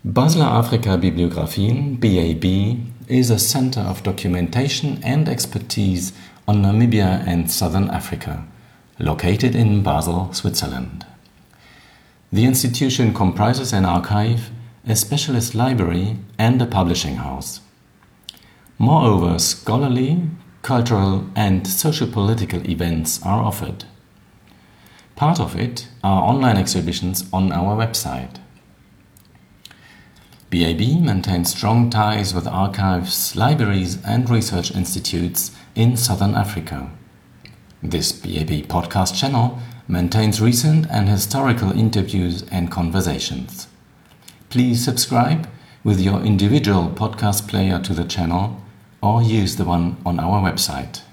Basler Afrika Bibliographien, BAB, is a center of documentation and expertise on Namibia and Southern Africa, located in Basel, Switzerland. The institution comprises an archive, a specialist library, and a publishing house. Moreover, scholarly, cultural, and socio-political events are offered. Part of it are online exhibitions on our website. BAB maintains strong ties with archives, libraries, and research institutes in Southern Africa. This BAB podcast channel maintains recent and historical interviews and conversations. Please subscribe with your individual podcast player to the channel or use the one on our website.